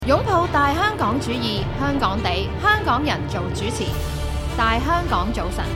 擁抱大香港主義，香港地，香港人做主持。大香港早晨，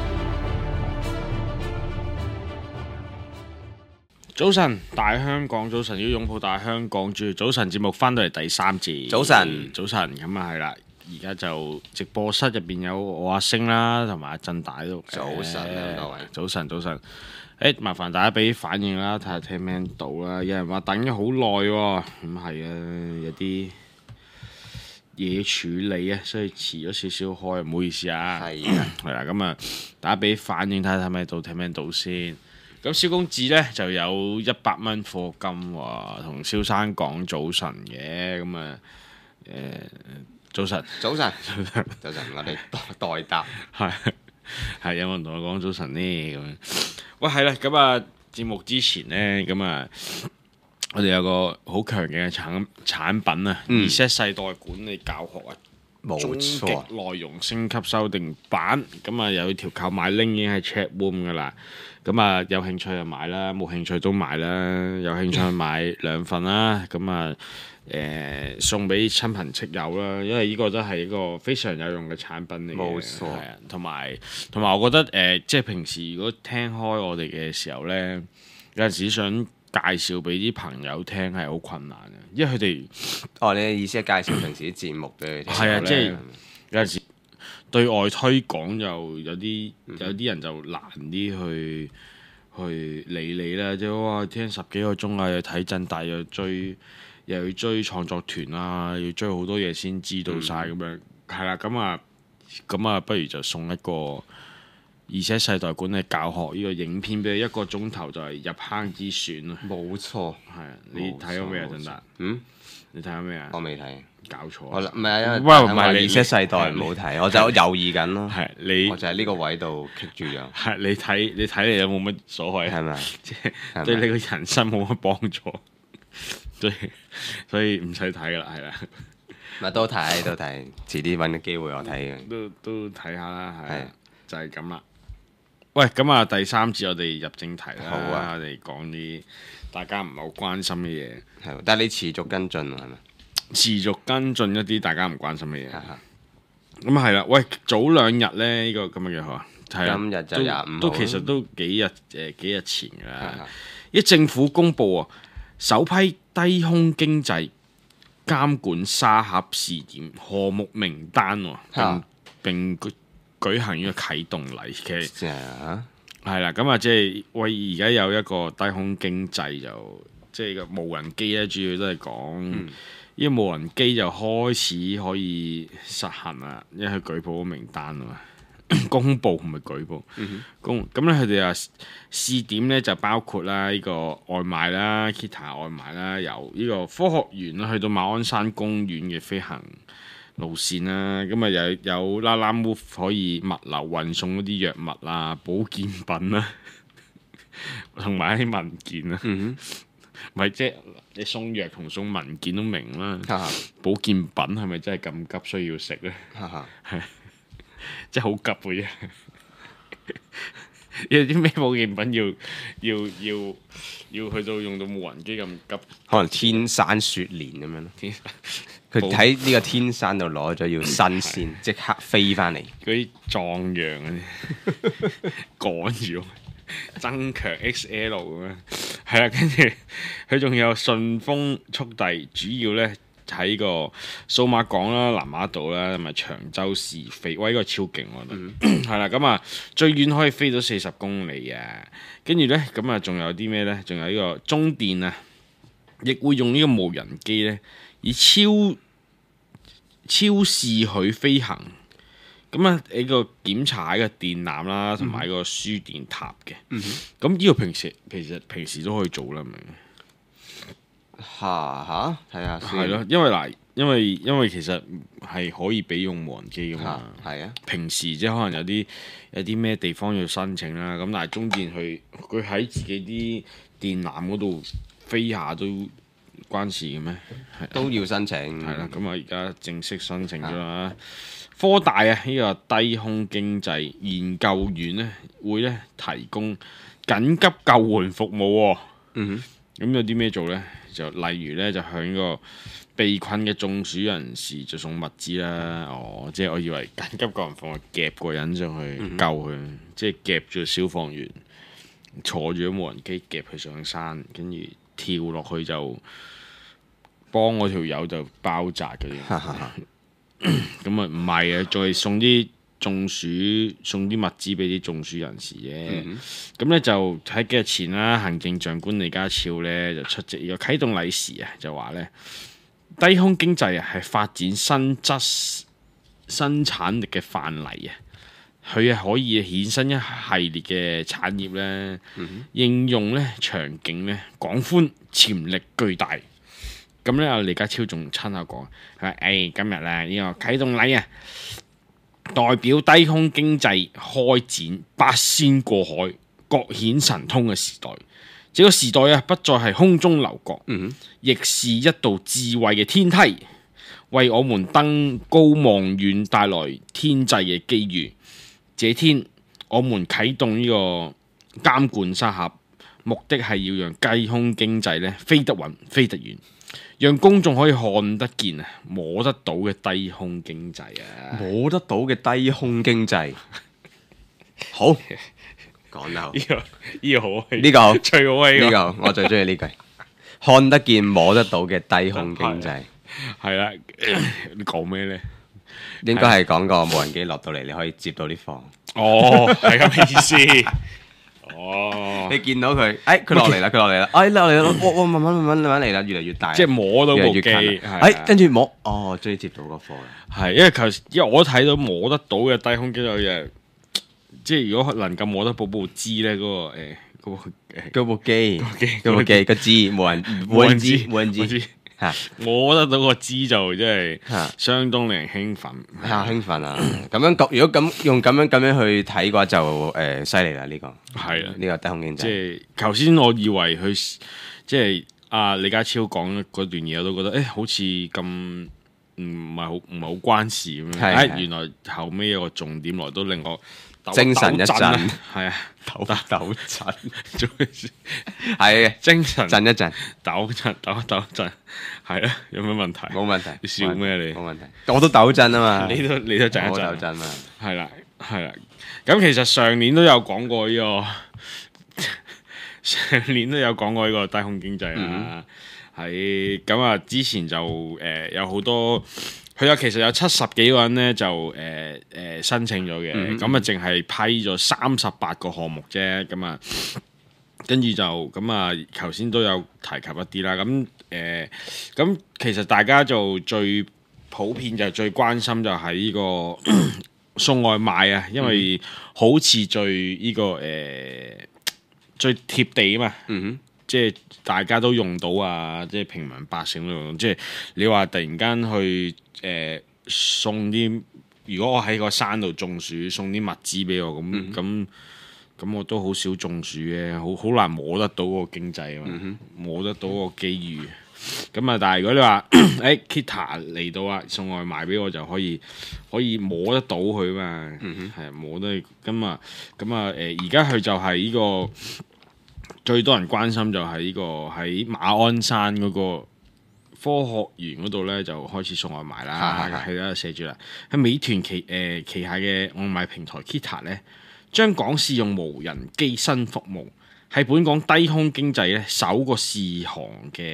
早晨，大香港早晨，要擁抱大香港主義。早晨節目翻到嚟第三節。 早晨， 早晨，咁啊係啦，而家就直播室入邊有我阿星啦，同埋阿振大都。 早晨各位。 早晨，早晨。麻煩大家俾反應啦，睇下聽唔聽到啦。有人話等咗好耐喎，咁係啊，有啲嘢處理啊，所以遲咗少少開，唔好意思啊。 係啊， 係啦，咁啊，大家俾反應睇下睇唔睇到，聽唔聽到先。咁蕭公子呢就有100蚊課金喎，同蕭生講早晨嘅，咁啊早晨， 早晨，早晨，我哋代答。 係有冇人同我講早晨呢？咁樣，喂係啦，咁啊節目之前呢，咁啊我哋有個好強勁嘅產品啊，Z 世代管理教學啊， 冇終極錯， 內容升級修訂版，咁啊有條購買 link 已經喺 chat room 噶啦，咁啊有興趣就買啦，冇興趣都買啦，有興趣買2份啦，咁啊送俾親朋戚友啦，因為呢個都係一個非常有用嘅產品嚟嘅， 冇錯係啊，同埋我覺得即係平時如果聽開我哋嘅時候呢，有陣時想介紹俾啲朋友聽係好困難嘅，因為佢哋你嘅意思係介紹平時啲節目俾佢聽？ 係啊，即係有陣時對外推廣又有啲人就難啲去理你啦，即係哇聽10幾個鐘啊，又睇震大又要追創作團啊，要追好多嘢先知道晒咁樣，係啦，咁啊不如就送一個Z 世代管理教學呢個影片俾你，1個鐘頭就係入坑之選啊！ 冇錯， 係啊，你睇咗未啊？振達？你睇咗未啊？ 我未睇， 搞錯我唔係啊，因為喂唔係你 Z 世代唔好睇，我就猶豫緊咯。 係你我就喺呢個位度棘住咗， 係你睇嚟有冇乜所謂？ 係咪？ 即係對你個人生冇乜幫助，所以唔使睇噶啦，係啦。 咪都睇，遲啲揾個機會我睇嘅。 都睇下啦，係係就係咁啦。喂，咁啊第三節我哋入正題啦， 好啊我哋講啲大家唔係好關心嘅嘢， 係，但係你持續跟進喎係咪？ 持續跟進一啲大家唔關心嘅嘢。 哈哈咁係啦，喂，早2日咧呢個咁嘅嘢嗬，係啊今日就25號都其實都幾日前㗎啦。 哈哈一政府公布啊，首批低空經濟監管沙盒試點項目名單喎，並舉行呢個啟動禮嘅。 即係啊， 係啦，咁啊，即係喂，而家有一個低空經濟就即係個無人機咧，主要都係講呢個無人機就開始可以實行啦，因為佢舉報咗名單啊嘛，公佈唔係舉報，咁咧佢哋啊試點咧就包括啦呢個外賣啦 Kita 外賣啦，由呢個科學園啦去到馬鞍山公園嘅飛行路線啦，咁啊有啦啦 move 可以物流運送嗰啲藥物啊、保健品啦，同埋啲文件啊，咪即係你送藥同送文件都明啦， 哈哈保健品係咪真係咁急需要食呢？ 哈哈即係好急嘅啫。有啲咩保健品要去到用到無人機咁急？ 可能天山雪蓮咁樣咯。 天佢喺呢個天山度攞咗要新鮮，即刻飛翻嚟。 嗰啲壯陽嗰啲趕住增強 XL 咁樣，係啦，跟住佢仲有順豐速遞，主要咧喺個數碼港啦、南丫島啦，同埋長洲市飛，喂，呢個超勁我覺得，係啦，咁啊最遠可以飛到40公里啊，跟住咧咁啊仲有啲咩咧？仲有呢個中電啊，亦會用呢個無人機咧，以超視許飛行。咁啊，呢個檢查呢個電纜啦，同埋個輸電塔嘅。咁呢個平時都可以做啦，咪睇下先。 係咯，因為嗱，因為其實係可以俾用無人機噶嘛。 係啊。 平時即係可能有啲咩地方要申請啦，咁但係中電佢喺自己啲電纜嗰度飛下都關事嘅咩？ 都要申請。 係啦，咁啊而家正式申請咗啦。科大啊，呢個低空經濟研究院咧，會咧提供緊急救援服務喎。 咁有啲咩做呢？就例如呢，就向個被困嘅中暑人士就送物資啦。即係我以為緊急救援服務夾個人上去救佢，即係夾住消防員坐住無人機夾佢上山，跟住跳落去就幫嗰條友就包紮嗰啲。咁啊唔係啊，再送啲物資俾啲中暑人士啫。咁呢，就喺幾日前啦，行政長官李家超呢就出席呢個啟動禮時啊，就話呢低空經濟啊係發展新質生產力嘅範例啊，佢係可以衍生一系列嘅產業呢，應用呢場景呢廣寬，潛力巨大。咁呢，阿李家超仲親口講，佢話：今日啊呢個啟動禮啊，代表低空經濟開展八仙過海、各顯神通嘅時代。這個時代啊，不再係空中樓閣，亦是一道智慧嘅天梯，為我們登高望遠帶來天際嘅機遇。這天，我們啟動呢個監管沙盒，目的係要讓低空經濟呢飛得穩、飛得遠，讓公眾可以看得見啊、摸得到嘅低空經濟啊！ 摸得到嘅低空經濟，好講得好， 呢個好， 呢個好最好呢個我最中意呢句，看得見摸得到嘅低空經濟， 係啦，你講咩呢？ 應該係講個無人機落到嚟，你可以接到啲貨。 係咁嘅意思。 你見到佢，佢落嚟啦，佢落嚟啦，落嚟啦，哇，慢慢嚟啦，越嚟越大， 即係摸到部機， 跟住摸，終於接到個貨啦。 係，因為我睇到摸得到嘅低空經濟嘅，即係如果能夠摸得到部機咧，嗰部機個機無人機摸得到個機就真係相當令人興奮， 興奮啊！咁樣如果用咁樣去睇嘅話，就犀利啦！呢個係啊， 呢個低空經濟。 即係頭先我以為佢即係李家超講嗰段嘢，我都覺得好似咁唔係好關事咁樣。原來後尾有個重點來都令我精神一振， 係啊， 抖震， 係精神震一震， 抖震，係啊，有咩問題？ 冇問題， 你笑咩你？ 冇問題，我都抖震啊嘛， 你都震一震， 我抖震啊， 係啦。咁其實上年都有講過呢個低空經濟啦。喺咁啊，之前就有好多。佢其實有70幾個人咧就申請咗嘅，咁啊淨係批咗38個項目啫，咁啊跟住就咁啊頭先都有提及一啲啦，咁其實大家就最普遍就最關心就係呢個送外賣啊，因為好似最最貼地啊嘛。即係大家都用到啊！即係平民百姓都用到。即係你話突然間去送啲，如果我喺個山度中暑，送啲物資俾我咁我都好少中暑嘅，好難摸得到個經濟啊嘛，摸得到個機遇。咁啊，但係如果你話Kita 嚟到啊，送外賣俾我就可以摸得到佢嘛，係摸得咁啊而家佢就係呢個。最多人關心就係呢個喺馬鞍山嗰個科學園嗰度咧，就開始送外賣啦。係啦，寫住啦。喺美團旗下嘅外賣平台 Kita 咧，將港試用無人機新服務，係本港低空經濟咧首個試航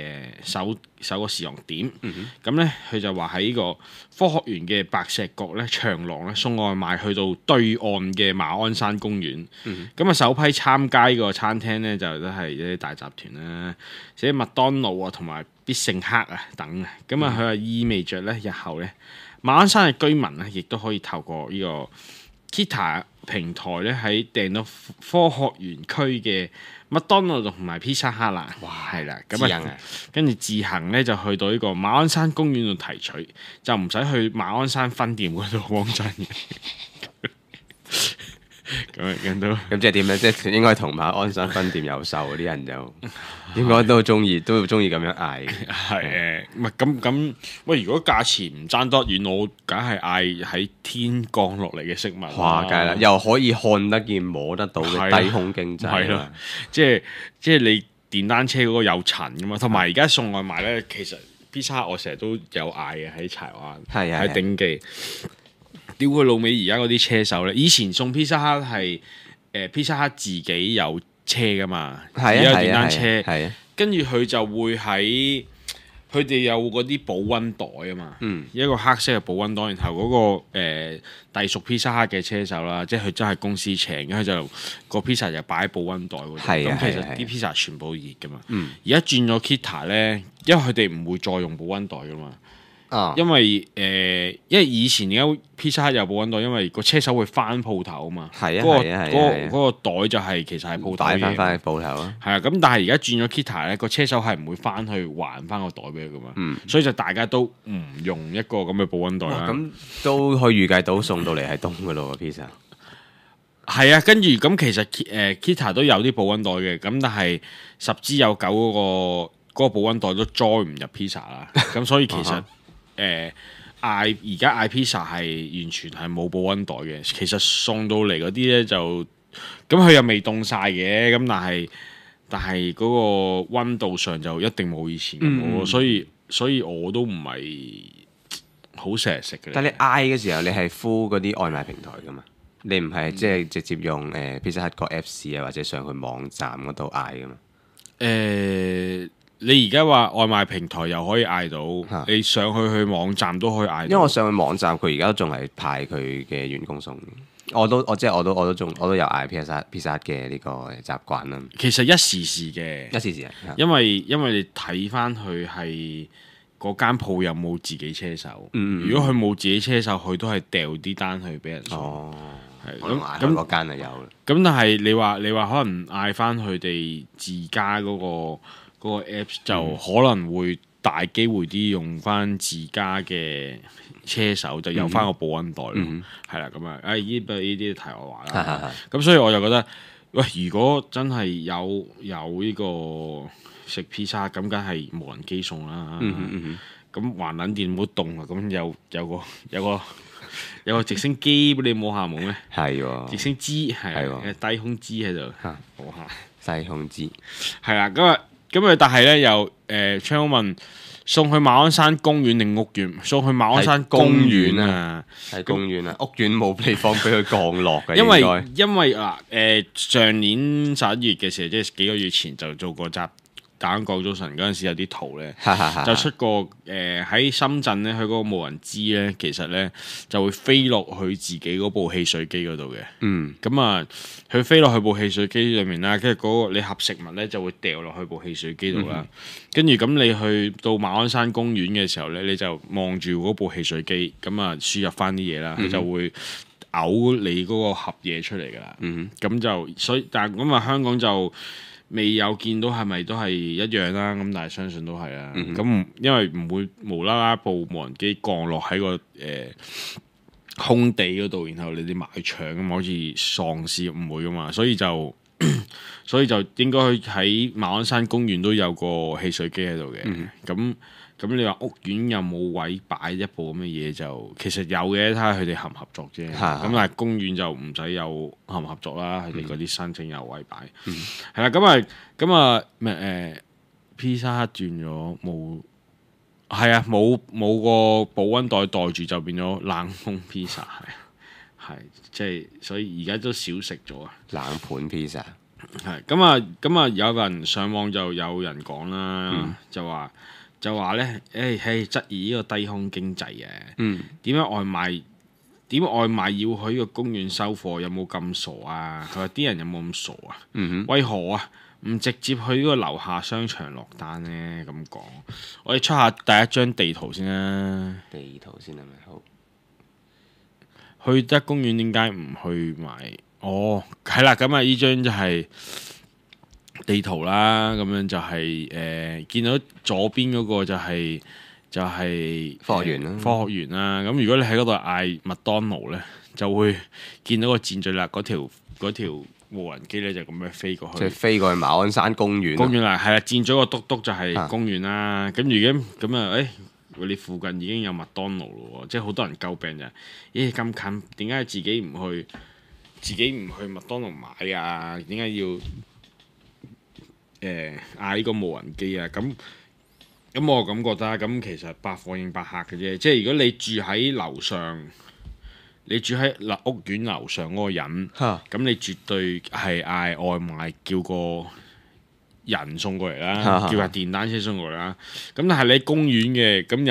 點。咁咧，佢就話喺呢個科學園嘅白石角咧長廊咧送外賣去到對岸嘅馬鞍山公園。咁啊，首批參加呢個餐廳咧就都係一啲大集團啦，寫麥當勞啊同埋必勝客啊等。咁啊，佢話意味着咧日後咧馬鞍山嘅居民咧亦都可以透過呢個 Kita 平台咧喺訂到科學園區嘅麥當勞同埋披薩克啦，係啦，咁啊，跟住自行咧就去到呢個馬鞍山公園度提取，就唔使去馬鞍山分店嗰度幫襯嘅。 咁即係點咧？即係應該同馬鞍山分店有售嗰啲人就應該都中意咁樣嗌。 係唔係咁？喂，如果價錢唔爭得遠，我梗係嗌喺天降落嚟嘅食物。 哇！梗係啦，又可以看得見、摸得到嘅低空經濟。 係咯，即係電單車嗰個有塵噶嘛，同埋而家送外賣咧，其實 Pizza Hut 我成日都有嗌嘅喺柴灣，喺頂記。屌佢老味！而家嗰啲車手咧，以前送 Pizza Hut 係Pizza Hut 自己有車噶嘛，而家電單車，跟住佢就會喺佢哋有嗰啲保溫袋啊嘛，一個黑色嘅保溫袋，然後嗰個隸屬 Pizza Hut 嘅車手啦，即係佢真係公司請，跟住就個 pizza 就擺喺保溫袋嗰度。咁其實啲 pizza 全部熱噶嘛。而家轉咗 Kita 咧，因為佢哋唔會再用保溫袋噶嘛。因為以前點解 Pizza Hut 有保溫袋？因為個車手會翻鋪頭啊嘛。嗰個袋就係其實係鋪頭嘅嘢。翻去鋪頭啊。係啊，咁但係而家轉咗 Kita 咧，個車手係唔會翻去還翻個袋俾佢噶嘛。所以就大家都唔用一個咁嘅保溫袋啦。 咁都可以預計到送到嚟係凍噶咯喎 pizza。 係啊，跟住咁其實Kita 都有啲保溫袋嘅，咁但係十之有九嗰個保溫袋都裝唔入 pizza 啦。咁所以其實而家嗌 pizza 係完全係冇保溫袋嘅，其實送到嚟嗰啲咧就咁佢又未凍晒嘅，咁但係嗰個溫度上就一定冇以前咁好，所以我都唔係好成日食嘅。 但係你嗌嘅時候，你係敷嗰啲外賣平台噶嘛？你唔係即係直接用Pizza Hut 個 Apps 啊，或者上去網站嗰度嗌噶嘛？ 你而家話外賣平台又可以嗌到，你上去網站都可以嗌到。 因為我上去網站，佢而家都仲係派佢嘅員工送。我都有嗌 Pizza Hut 嘅呢個習慣啦。 其實一時時嘅， 一時時因為你睇翻佢係嗰間鋪有冇自己車手。如果佢冇自己車手，佢都係掉啲單去俾人送。 咁嗰間就有啦。 咁但係你話可能嗌翻佢哋自家嗰個 Apps 就可能會大機會啲用翻自家嘅車手，就有翻個保溫袋咯，係啦咁啊！呢啲題外話啦。咁所以我就覺得，喂，如果真係有呢個食 pizza，咁梗係無人機送啦。咁橫撚掂唔好凍啊！咁有個直升機俾你摸下冇咩？係喎，直升機係低空機喺度摸下。 低空機係啦，咁啊，但係咧又昌問送去馬鞍山公園定屋苑？送去馬鞍山公園啊， 係公園啊，屋苑冇地方俾佢降落嘅。 因為上年11月嘅時候，即係幾個月前就做過集。打緊港島神嗰陣時有啲圖咧，就出過喺深圳咧，佢嗰個無人機咧，其實咧就會飛落去自己嗰部汽水機嗰度嘅。咁啊，佢飛落去部汽水機裏面啦，跟住嗰個你盒食物咧就會掉落去部汽水機度啦。跟住咁你去到馬鞍山公園嘅時候咧，你就望住嗰部汽水機，咁啊輸入翻啲嘢啦，佢就會嘔你嗰個盒嘢出嚟噶啦。咁就所以，但係咁啊，香港就未有見到係咪都係一樣啦，咁但係相信都係啦。咁因為唔會無啦啦部無人機降落喺個空地嗰度，然後你哋埋去搶咁，好似喪屍唔會噶嘛，所以就應該喺馬鞍山公園都有個汽水機喺度嘅。咁你話屋苑有冇位擺一部咁嘅嘢就其實有嘅，睇下佢哋合唔合作啫。咁但係公園就唔使有合唔合作啦，佢哋嗰啲申請有位擺。係啦，咁啊Pizza Hut 轉咗冇，係啊冇個保溫袋袋住就變咗冷凍 pizza， 係即係所以而家都少食咗啊。 冷盤 pizza 係咁啊有人上網就有人講啦，就話咧，質疑呢個低空經濟嘅。點解外賣要去呢個公園收貨？有冇咁傻啊？佢話啲人有冇咁傻啊？為何啊？唔直接去呢個樓下商場落單呢？咁講，我哋出下第一張地圖先啦。 地圖先係咪好？ 去得公園點解唔去買？係啦，咁啊，呢張就係地圖啦，咁樣就係見到左邊嗰個就係科學園啦。 科學園啦，咁如果你喺嗰度嗌麥當勞咧，就會見到個箭嘴啦，嗰條無人機咧就咁樣飛過去。 即係飛過去馬鞍山公園。 公園啦，係啦，箭嘴個篤篤就係公園啦。咁如果咁啊，你附近已經有麥當勞咯喎，即係好多人詬病就係，咁近，點解自己唔去麥當勞買啊？點解要嗌呢個無人機啊，咁我咁覺得，咁其實百貨應百客嘅啫。即係如果你住喺樓上，你住喺屋苑樓上嗰個人，咁你絕對係嗌外賣叫個人送過嚟啦，叫架電單車送過嚟啦。咁但係你公園嘅，咁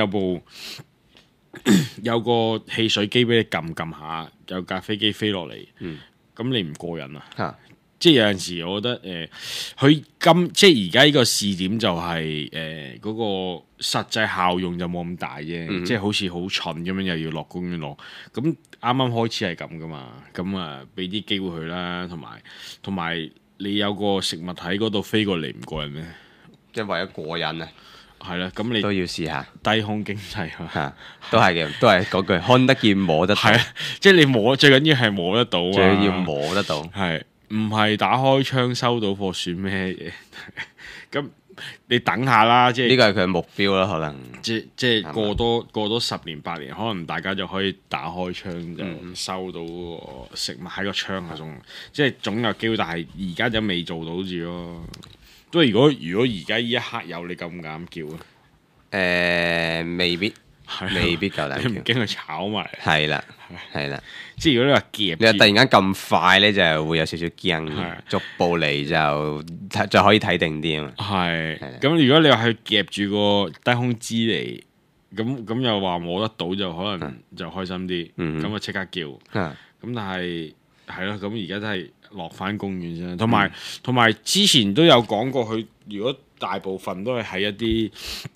有個汽水機俾你撳撳下，有架飛機飛落嚟，咁你唔過癮啊？即係有陣時，我覺得佢即係而家呢個試點就係嗰個實際效用就冇咁大啫，即係好似好蠢咁樣，又要落公園攞。咁啱啱開始係咁噶嘛，咁啊俾啲機會佢啦，同埋你有個食物喺嗰度飛過嚟唔過癮咩？ 即係為咗過癮啊！ 係啦，咁你都要試下低空經濟啊， 都係嘅，都係嗰句看得見摸得到。 係啊，即係你最緊要係摸得到啊， 最要摸得到。 係。唔係打開窗收到貨算咩嘢？咁你等下啦，即係呢個係佢嘅目標啦，可能即係過多10年8年，可能大家就可以打開窗就收到個食物喺個窗下送，即係總有機會，但係而家就未做到住咯。都係如果而家呢一刻有，你敢唔敢叫啊？ 未必。未必夠膽， 你唔驚佢炒埋？ 係啦， 即係如果你話夾， 你話突然間咁快咧，就會有少少驚。逐步嚟就可以睇定啲啊嘛。 係。咁如果你話去夾住個低空支嚟，咁又話摸得到，就可能就開心啲。咁啊即刻叫。咁但係係咯，咁而家都係落翻公園先。同埋之前都有講過，佢如果大部分都係喺一啲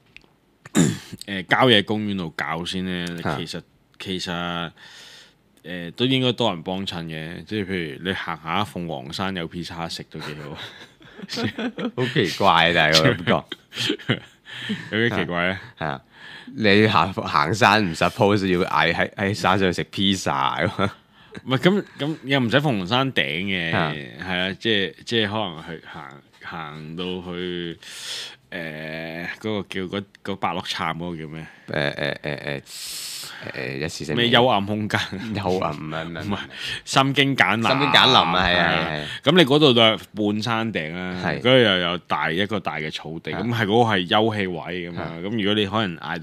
郊野公園度搞先咧，其實都應該多人幫襯嘅，即係譬如你行下鳳凰山有 pizza 食都幾好， 好奇怪啊！但係我感覺有幾奇怪咧？ 係啊，你行山唔 suppose 要嗌喺山上食 pizza 㗎嘛？ 唔係咁又唔使鳳凰山頂嘅，係啊，即係可能去行到去。嗰個叫嗰白鹿杉嗰個叫咩？ 一時性咩幽暗空間？ 幽暗唔係心經簡林。心經簡林啊，係。咁你嗰度就係半山頂啦，嗰度又有一個大嘅草地，咁係嗰個係休憩位咁樣。咁如果你可能嗌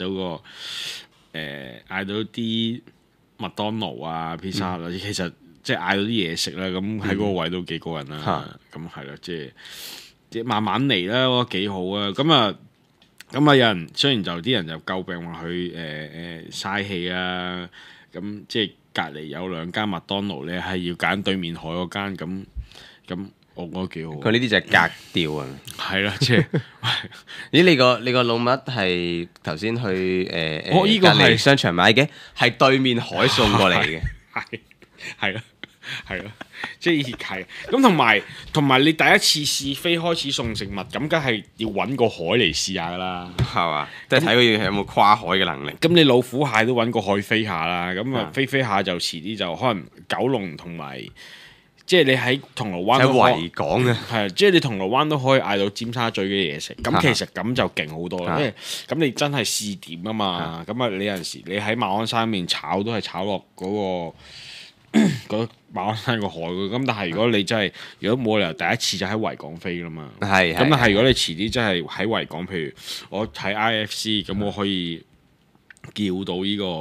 到啲麥當勞啊、pizza 啦，其實即係嗌到啲嘢食啦，咁喺嗰個位都幾過癮啦。咁係咯，即係慢慢嚟啦，我覺得幾好啊！咁啊，有人雖然啲人就詬病話佢嘥氣啊，咁即係隔離有2間麥當勞咧，係要揀對面海嗰間，咁我覺得幾好。 佢呢啲就係格調啊！ 係啦，即係咦？你個老麥係頭先去呢個係商場買嘅，係對面海送過嚟嘅， 係咯。即係咁，同埋你第一次試飛開始送食物，咁梗係要揾個海嚟試下噶啦， 係嘛？即係睇佢有冇跨海嘅能力。 咁你老虎蟹都揾個海飛下啦，咁啊飛下就遲啲就可能九龍同埋，即係你喺銅鑼灣都喺維港啊， 係即係你銅鑼灣都可以嗌到尖沙咀嘅嘢食。咁其實咁就勁好多啦，因為咁你真係試點啊嘛。咁啊，你有陣時你喺馬鞍山面炒都係炒落嗰個馬鞍山個海嘅，咁但係如果你真係，如果冇理由第一次就喺維港飛啦嘛，咁但係如果你遲啲真係喺維港，譬如我睇 IFC，咁我可以叫到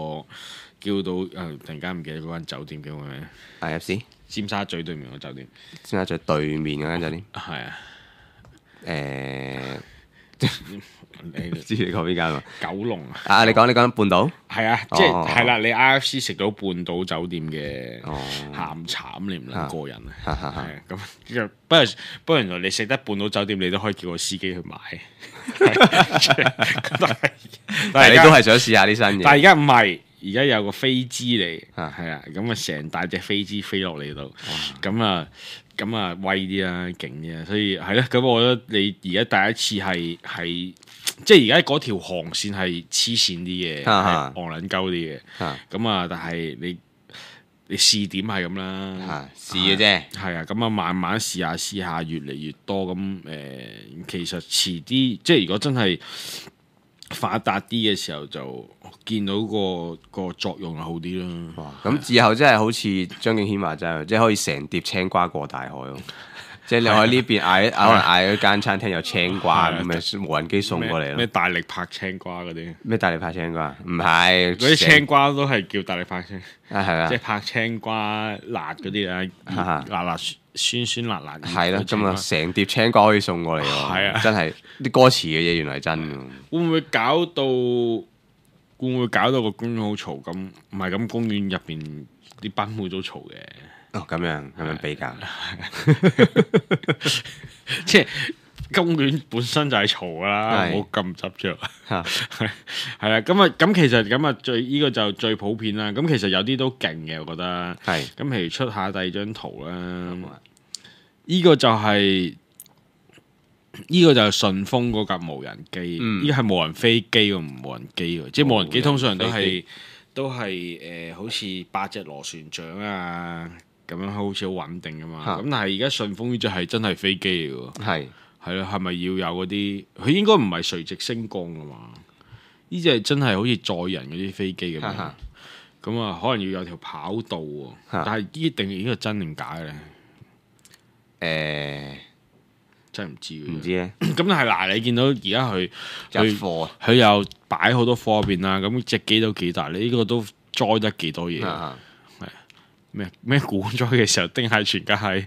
突然間唔記得嗰間酒店叫咩名 IFC， 尖沙咀對面個酒店， 尖沙咀對面嗰間酒店， 係啊， 你知你講邊間嘛？ 九龍啊！你講半島， 係啊，即係係啦，你 IFC 食到半島酒店嘅下午茶，你唔撚過癮啊？係咁，不過原來你食得半島酒店，你都可以叫個司機去買。 但係你都係想試下啲新嘢。 但係而家唔係，而家有個飛機嚟，係啊，咁啊成大隻飛機飛落嚟度，咁啊威啲啊，勁啲啊，所以係咯。咁我覺得你而家第一次係即係而家嗰條航線係黐線啲嘅，戇撚鳩啲嘅。咁啊，但係你試點係咁啦， 試嘅啫。 係啊，咁啊慢慢試下，越嚟越多。咁其實遲啲即係如果真係發達啲嘅時候，就見到個作用就好啲啦。 咁以後真係好似張敬軒話齋，即係可以成碟青瓜過大海咯。 即係你喺呢邊嗌，可能嗌嗰間餐廳有青瓜咁咪無人機送過嚟咯。 咩大力拍青瓜嗰啲？ 咩大力拍青瓜？唔係嗰啲青瓜都係叫大力拍青， 啊係啊， 即係拍青瓜辣嗰啲啊，辣酸酸辣辣。 係咯，咁啊成碟青瓜可以送過嚟喎。 係啊， 真係啲歌詞嘅嘢原來係真㗎。 會唔會搞到個公園好嘈咁？唔係咁，公園入邊啲賓妹都嘈嘅。 哦，咁樣比較， 即係公園本身就係嘈啦，唔好咁執着。係啦，咁其實咁啊，呢個就最普遍啦。咁其實有啲都勁嘅，我覺得。 係。 咁譬如出下第二張圖啦，呢個就係順豐嗰架無人機，呢個係無人飛機喎，唔無人機喎。即係無人機通常都係好似8隻螺旋槳啊。咁樣好似好穩定噶嘛，咁但係而家順豐呢隻係真係飛機嚟喎，係咯，係咪要有嗰啲？佢應該唔係垂直升降噶嘛，呢隻係真係好似載人嗰啲飛機咁樣，咁啊可能要有條跑道喎，但係呢個真定假嘅咧？真係唔知唔知咧。 咁但係嗱，你見到而家佢貨， 佢又擺好多貨入邊啦，咁隻機都幾大，你呢個都載得幾多嘢？咩股災嘅時候，丁蟹全家喺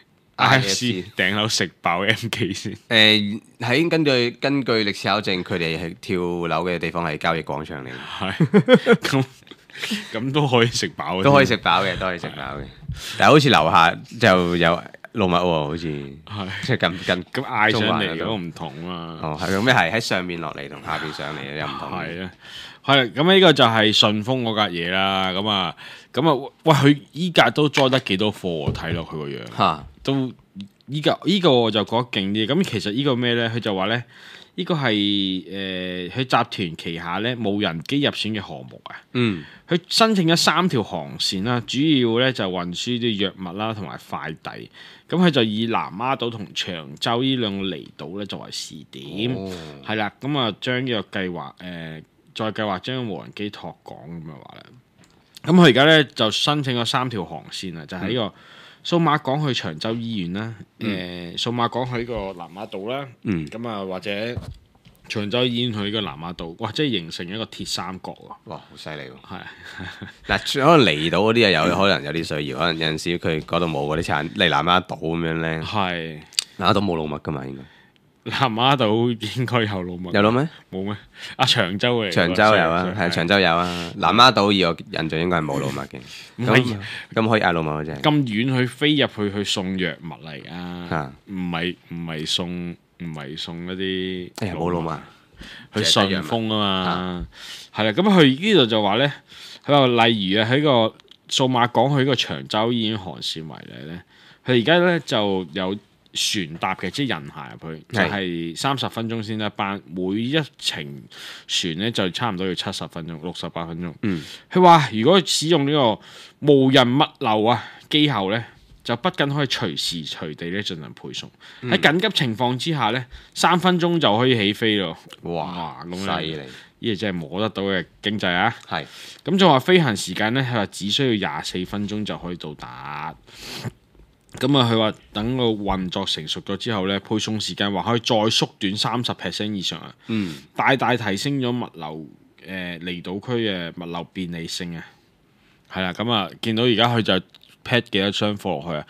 IFC 頂樓食飽 M 記先。 喺根據歷史考證，佢哋係跳樓嘅地方係交易廣場嚟。 係咁都可以食飽， 都可以食飽嘅，但係好似樓下就有老麥喎，好似即係咁嗌上嚟都唔同啊。 哦，係咁咩？係喺上面落嚟同下邊上嚟又唔同。 係啊，係咁呢個就係順豐嗰架嘢啦。咁啊，喂，佢依架都載得幾多貨？睇落佢個樣都依個我就覺得勁啲。咁其實呢個咩咧？佢就話咧，呢個係佢集團旗下咧無人機入選嘅項目啊。佢申請咗3條航線啦，主要咧就運輸啲藥物啦同埋快遞。咁佢就以南丫島同長洲呢兩個離島咧作為試點，係啦。咁啊將呢個計劃再計劃將無人機託港咁嘅話咧。咁佢而家咧就申請咗3條航線啊，就喺呢個數碼港去長洲醫院啦，數碼港去呢個南丫島啦，咁啊或者長洲醫院去呢個南丫島，哇！即係形成一個鐵三角喎。 哇！好犀利喎。 係嗱，可能離島嗰啲啊有可能有啲需要，可能有陣時佢嗰度冇嗰啲產嚟南丫島咁樣咧。 係。 南丫島冇老麥噶嘛應該。 南丫島應該有老麥。 有老咩？ 冇咩？長洲嚟。 長洲有啊，係長洲有啊。南丫島以我印象應該係冇老麥嘅。咁可以嗌老麥嗰隻。 咁遠去飛入去送藥物嚟啊？唔係送一啲。 冇老麥。 去順豐啊嘛。係啦，咁佢呢度就話咧，佢話例如啊喺個數碼港去個長洲醫院航線為例咧，佢而家咧就有船搭嘅，即係人行入去，就係30分鐘先一班，每一程船咧就差唔多要70分鐘、68分鐘。佢話如果使用呢個無人物流啊機後咧，就不僅可以隨時隨地咧進行配送，喺緊急情況之下咧，3分鐘就可以起飛咯。哇！咁犀利， 呢個真係摸得到嘅經濟啊！ 係咁就話飛行時間咧，佢話只需要24分鐘就可以到達。咁啊，佢話等個運作成熟咗之後咧，配送時間話可以再縮短30% 以上啊！大大提升咗物流離島區嘅物流便利性啊！係啦，咁啊，見到而家佢就 pack 幾多箱貨落去啊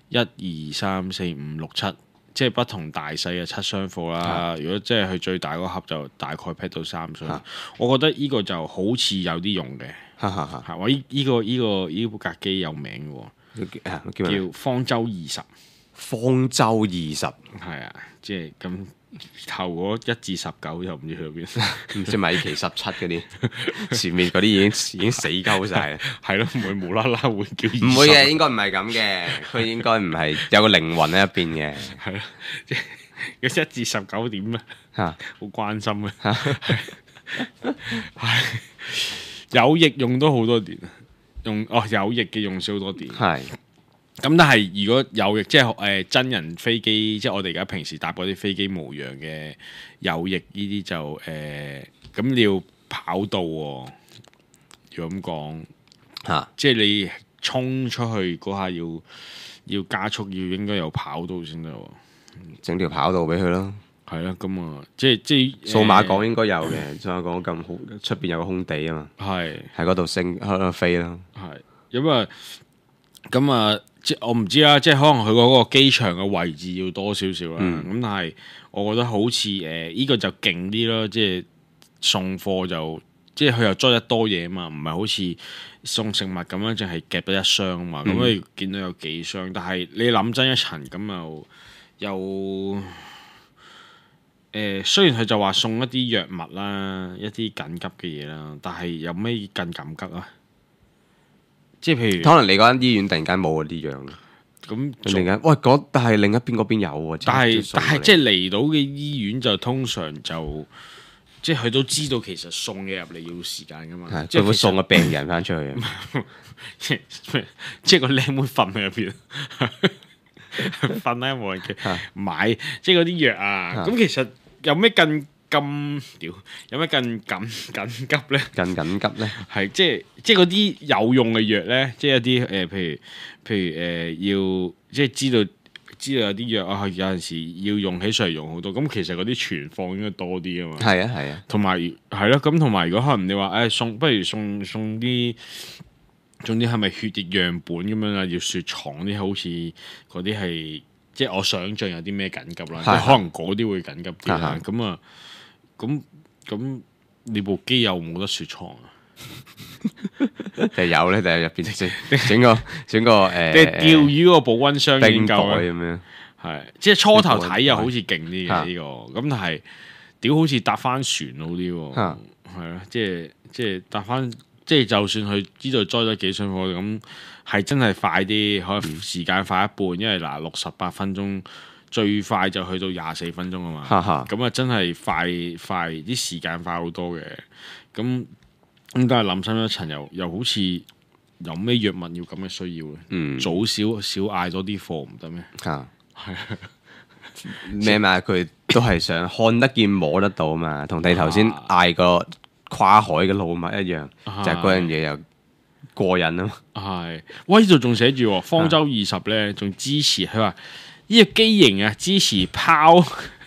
？1、2、3、4、5、6、7，即係不同大細嘅7箱貨啦。如果即係佢最大嗰盒就大概 pack 到3箱。我覺得呢個就好似有啲用嘅。係我呢部架機有名嘅喎。叫方舟20， 方舟20 係啊，即係咁頭嗰1至19又唔知去到邊， 唔知米奇17嗰啲，前面嗰啲已經死鳩晒啦， 係咯，唔會無啦啦會叫20， 唔會嘅，應該唔係咁嘅，佢應該唔係有個靈魂喺入邊嘅， 係咯，即係1至19點啊，好關心嘅，有翼用都好多電。有翼嘅用少好多電，係咁。但係如果有翼，即係真人飛機，即係我哋而家平時搭嗰啲飛機模樣嘅有翼呢啲就咁你要跑道喎。如果咁講即係你衝出去嗰下要要加速，應該有跑道先得喎。 整條跑道俾佢咯。 係啦，咁啊，即數碼港應該有嘅，數碼港咁好，出邊有個空地啊嘛， 係喺嗰度喺度飛咯。 係咁啊，即我唔知啦，即係可能佢嗰個機場嘅位置要多少少啦。咁但係我覺得好似呢個就勁啲咯，即係送貨就即係佢又裝得多嘢啊嘛，唔係好似送食物咁樣，淨係夾得一箱啊嘛。咁你見到有幾箱，但係你諗真一層咁又雖然佢就話送一啲藥物啦，一啲緊急嘅嘢啦，但係有咩更緊急啊？即係譬如， 可能你嗰間醫院突然間冇嗰啲樣， 咁突然間喂但係另一邊嗰邊有喎。 但係即係嚟到嘅醫院就通常就即係佢都知道其實送嘢入嚟要時間噶嘛， 即係會送個病人翻出去， 即係個靚妹瞓喺入邊。瞓咧冇人嘅買，即係嗰啲藥啊。咁其實有咩咁屌？有咩更緊急咧？ 更緊急咧？ 係即係嗰啲有用嘅藥咧，即係一啲譬如要即係知道有啲藥啊，有陣時要用起上嚟用好多。咁其實嗰啲存放應該多啲啊嘛。係啊， 同埋係咯。咁同埋如果可能你話不如送啲。總之係咪血液樣本咁樣啊？要雪藏啲，好似嗰啲係即係我想象有啲咩緊急啦，即係可能嗰啲會緊急啲啦。咁你部機有冇得雪藏啊？ 定有咧？定係入邊整個即係釣魚嗰個保溫箱冰袋咁樣。 係即係初頭睇又好似勁啲嘅呢個，咁但係屌好似搭翻船好啲喎。係啊，即係搭翻。即係就算佢知道載咗幾箱貨，咁係真係快啲，可能時間快一半，因為嗱68分鐘最快就去到24分鐘啊嘛。咁啊真係快啲時間快好多嘅。咁但係諗深一層又好似有咩藥物要咁嘅需要咧？早少嗌多啲貨唔得咩？係咩嘛？佢都係想看得見摸得到嘛，同你頭先嗌個跨海嘅老麥一樣，就係嗰樣嘢又過癮啊嘛。係， 喂，呢度仲寫住方舟20咧，仲支持佢話呢個機型啊，支持拋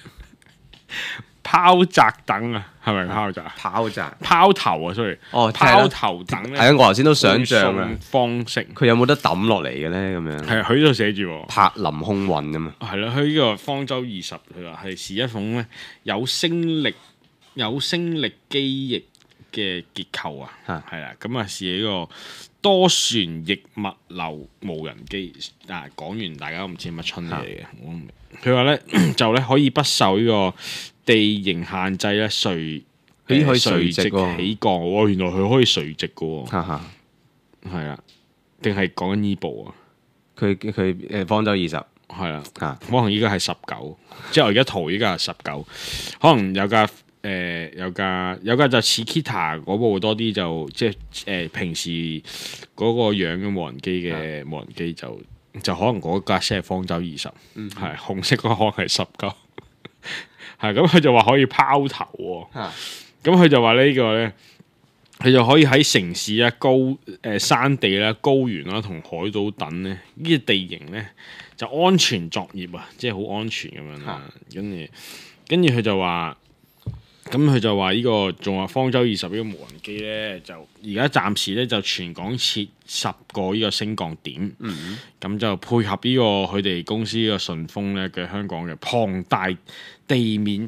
擲等啊，係咪拋擲？拋頭啊，sorry。拋頭等咧。 係啊，我頭先都想像啊。 方式佢有冇得抌落嚟嘅咧？咁樣係佢呢度寫住柏林空運啊嘛。 係啦，佢呢個方舟20，佢話係一種咧有升力機翼嘅結構啊，係啦，咁啊是呢個多旋翼物流無人機啊。講完大家都唔知乜春嘢嚟嘅，我唔明。佢話咧就咧可以不受呢個地形限制咧，可以垂直起降。原來佢可以垂直嘅，係啦，定係講緊呢部啊？ 佢方舟20 係啦，可能依家係19，即係我而家圖依家係19，可能有架。有架就似 Kita 嗰部多啲，就即係平時嗰個樣嘅無人機嘅無人機就可能嗰架先係方舟20，係紅色嗰個可能係19，係咁佢就話可以拋頭喎，咁佢就話呢個咧，佢就可以喺城市啊、山地啦、高原啦同海島等咧呢個地形咧就安全作業啊，即係好安全咁樣啦。跟住佢就話。咁佢就話呢個仲話方舟20呢個無人機咧，就而家暫時咧就全港設10個呢個升降點，咁就配合呢個佢哋公司呢個順豐咧嘅香港嘅龐大地面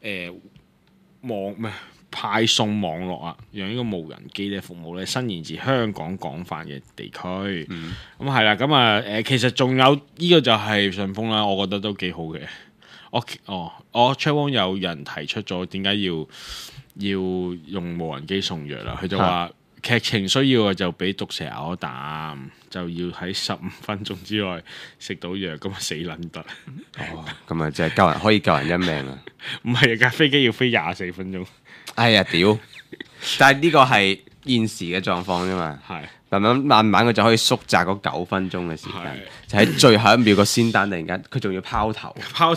派送網絡啊，讓呢個無人機咧服務咧伸延至香港廣泛嘅地區。咁係啦，咁啊其實仲有呢個就係順豐啦，我覺得都幾好嘅。我 Chatroom 有人提出咗點解要用無人機送藥啦？佢就話劇情需要嘅就俾毒蛇咬一啖，就要喺15分鐘之內食到藥，咁啊死撚得。 咁啊，就係可以救人一命啊！ 唔係啊，架飛機要飛24分鐘。 哎呀屌！但係呢個係現時嘅狀況啫嘛。係。慢慢佢就可以縮窄嗰9分鐘嘅時間，就喺最後一秒個仙丹突然間佢仲要拋頭，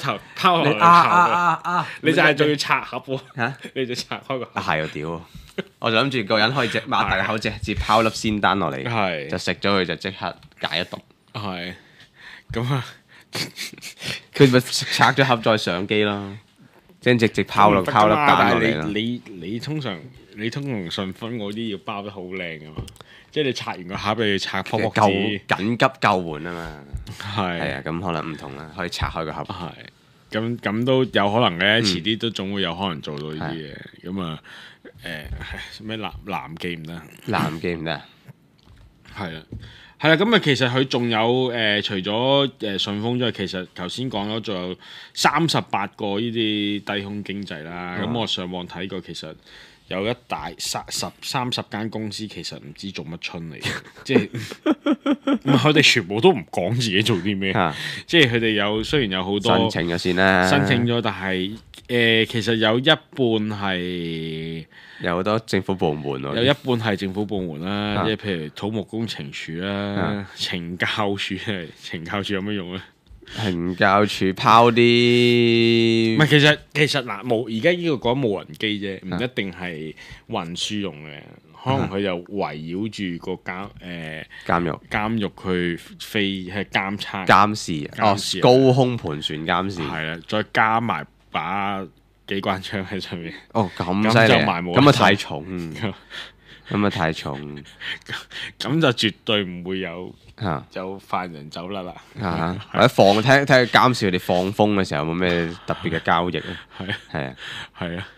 你就係仲要拆盒喎，你就拆開個盒。 係啊屌！我就諗住個人可以擘大口直接拋粒仙丹落嚟，就食咗佢就即刻解一毒。 係咁啊， 佢咪拆咗盒再上機咯，即係直接拋粒彈落嚟咯。 你通常順豐嗰啲要包得好靚噶嘛，即係你拆完個盒你要拆泡泡紙， 緊急救援啊嘛。 係係啊，咁可能唔同啦，可以拆開個盒。 係咁都有可能嘅，遲啲都總會有可能做到呢啲嘢。咁啊咩藍記唔得？ 藍記唔得啊？ 係啦。係啦，咁啊，其實佢仲有除咗順豐之外，其實頭先講咗仲有38個呢啲低空經濟啦。咁我上網睇過，其實有一大30間公司，其實唔知做乜春嚟嘅，即係佢哋全部都唔講自己做啲咩，即係佢哋雖然有好多申請咗先啦， 申請咗，但係其實有一半係。 有好多政府部門喎， 有一半係政府部門啦，即係譬如土木工程署啦、懲教署懲教署有咩用咧？ 懲教署拋啲， 唔係其實嗱而家呢個講無人機啫，唔一定係運輸用嘅，可能佢就圍繞住個監獄去飛係監測監視高空盤旋監視， 係啦，再加埋把機關槍喺上面， 咁犀利，咁啊太重，咁啊太重， 咁就絕對唔會有犯人走甩啦。 或者睇佢監視佢哋放風嘅時候有冇咩特別嘅交易咧？係啊，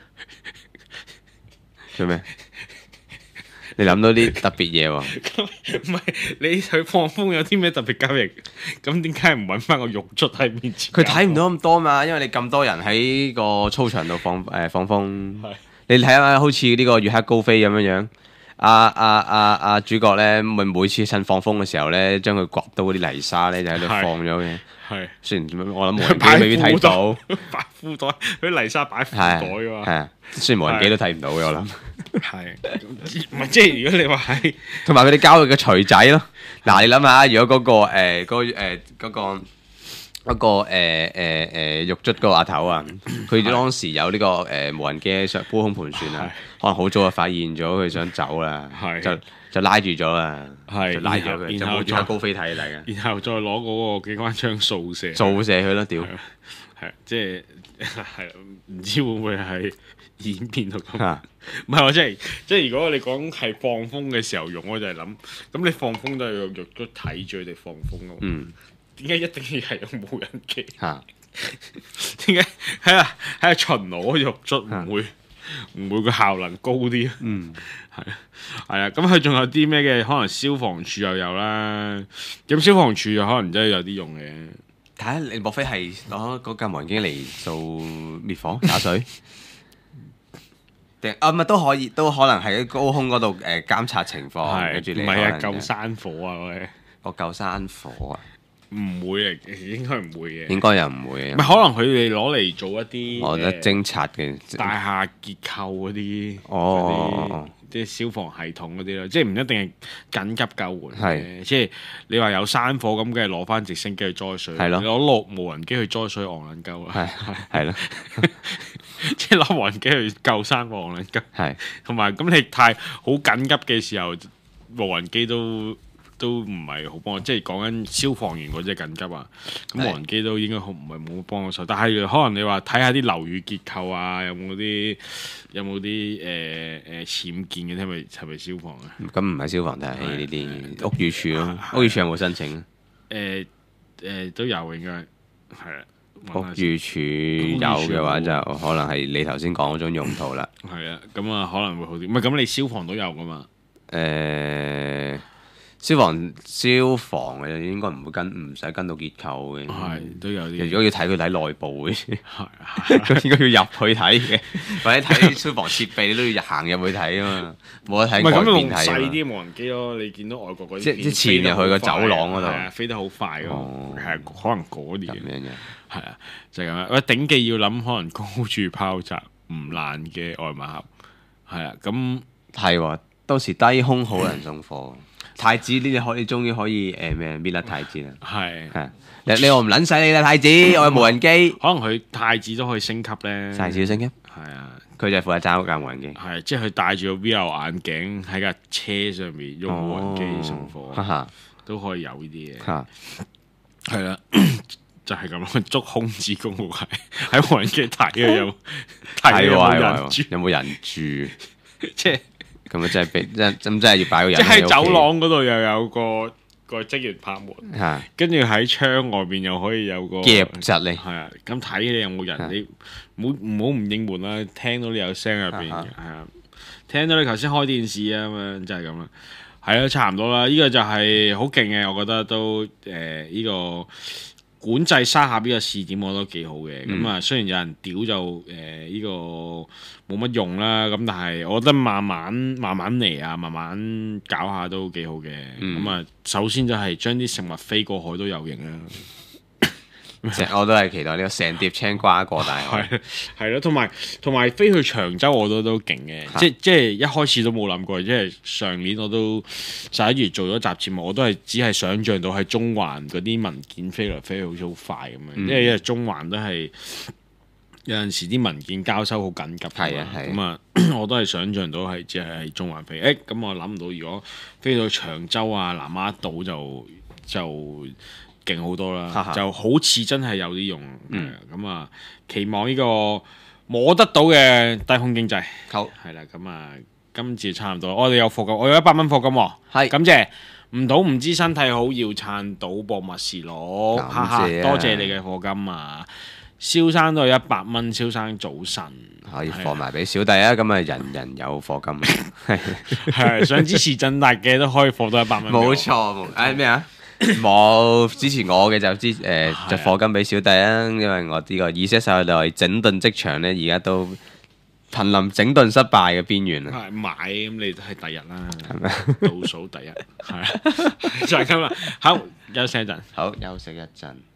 做咩？你諗到啲特別嘢喎？ 唔係你佢放風有啲咩特別交易？咁點解唔揾翻個獄卒喺面前？ 佢睇唔到咁多嘛，因為你咁多人喺個操場度放風。你睇下好似呢個月黑高飛咁樣樣，阿主角咧，每次趁放風嘅時候咧，將佢刮到嗰啲泥沙咧就喺度放咗嘅。係，雖然我諗無人機未必睇到， 擺褲袋，佢泥沙擺褲袋㗎嘛。 係啊，雖然無人機都睇唔到嘅，我諗。 係，唔係即係如果你話係， 同埋佢哋交佢嘅錘仔咯。嗱，你諗下，如果嗰個獄卒嗰個阿頭啊，佢當時有呢個無人機喺上高空盤旋啊，可能好早就發現咗佢想走啦，就拉住咗啦，就拉咗佢，就冇再高飛睇嚟嘅， 然後再攞嗰個機關槍掃射佢咯，屌， 係即係唔知會唔會係演變到咁？唔係我即係如果你講係放風嘅時候用，我就係諗，咁你放風都係用獄卒睇住佢哋放風咯。點解一定要係用無人機？點解喺巡邏獄卒唔會個效能高啲？係啊，咁佢仲有啲咩嘅？可能消防處又有啦。咁消防處又可能真係有啲用嘅。 睇下你莫非係攞嗰架無人機嚟做滅火打水？咪都可以，都可能係喺高空嗰度監察情況，跟住你唔係啊救山火啊喂！ 救山火啊！ 唔會嚟，應該唔會嘅。應該又唔會嘅。 唔係可能佢哋攞嚟做一啲， 我覺得偵察嘅大廈結構嗰啲，啲消防系統嗰啲咯，即係唔一定係緊急救援嘅。即係你話有山火咁，梗係攞翻直升機去載水，攞落無人機去載水戇撚鳩啦。 係咯， 即係攞無人機去救山火戇撚鳩。係，同埋咁你太好緊急嘅時候，無人機都唔係好幫，即係講緊消防員嗰隻緊急啊，咁無人機都應該唔係冇幫到手，但係可能你話睇下啲樓宇結構啊，有冇啲僭建嘅，係咪消防啊？ 咁唔係消防，但係呢啲屋宇署咯，屋宇署有冇申請啊？ 都有應該係啊。 屋宇署有嘅話就可能係你頭先講嗰種用途啦。 係啊，咁啊可能會好啲。唔係咁，你消防都有噶嘛？ 消防嘅應該唔使跟到結構嘅， 係都有啲。 如果要睇佢睇內部嘅，佢應該要入去睇嘅，或者睇消防設備，你都要行入去睇啊嘛，冇得睇外邊睇啊嘛。 咁用細啲無人機咯，你見到外國嗰啲即係潛入去個走廊嗰度， 飛得好快咯，係可能嗰啲咁樣嘅， 係啊，就係咁樣。喂，頂記要諗，可能高處拋擲唔爛嘅外賣盒，係啊，咁係喎，到時低空好難送貨。太子呢啲你終於可以搣甩太子啦！係你我唔撚使你啦，太子，我有無人機。 可能佢太子都可以升級咧。 太子升級？ 係啊， 佢就係負責揸嗰架無人機。 係，即係佢戴住個 VR 眼鏡喺架車上面用無人機送貨，都可以有呢啲嘢。 係啦，就係咁咯。捉空子公路係喺無人機睇嘅，有睇有冇人住， 有冇人住？ 即係咁啊，真係俾真係要擺個人即係喺喺屋企走廊嗰度又有個職員拍門， 嚇跟住喺窗外邊又可以有個夾實你。 係啊，咁睇你有冇人，你唔好唔應門啦，聽到你有聲入邊嘅，係啊，聽到你頭先開電視啊咁樣，就係咁啦，係啊，差唔多啦，呢個就係好勁嘅，我覺得都呢個管制沙盒呢個試點，我覺得幾好嘅。咁啊，雖然有人屌就呢個冇乜用啦，咁但係我覺得慢慢嚟啊，慢慢搞下都幾好嘅。咁啊，首先就係將啲食物飛過海都有型啦。 我都係期待呢個成碟青瓜過大海。 係咯，同埋飛去長洲，我覺得都勁嘅。即係一開始都冇諗過，即係上年我都11月做咗集節目，我都係只係想像到喺中環嗰啲文件飛嚟飛去好似好快咁樣，因為中環都係有陣時啲文件交收好緊急。係啊，咁啊，我都係想像到係只係喺中環飛。咁我諗唔到如果飛到長洲啊、南丫島就勁好多啦，就好似真係有啲用。咁啊，期望呢個摸得到嘅低空經濟。 好， 係啦，咁啊，今次差唔多，我哋有課金，我有100蚊課金喎。 係， 感謝。唔賭唔知身體好，要撐賭博密事佬。哈哈，多謝你嘅課金啊！蕭生都有100蚊，蕭生早晨。 可以放埋俾小弟啊！咁啊，人人有課金。 係想支持振達嘅都可以課多100蚊。 冇錯，咩啊？冇支持我嘅就就課金俾小弟啊！因為我呢個意識上嚟整頓職場咧，而家都瀕臨整頓失敗嘅邊緣啊！ 係買咁你都係第一啦，係咪？倒數第一，係就係咁啦。好，休息一陣。 好，休息一陣。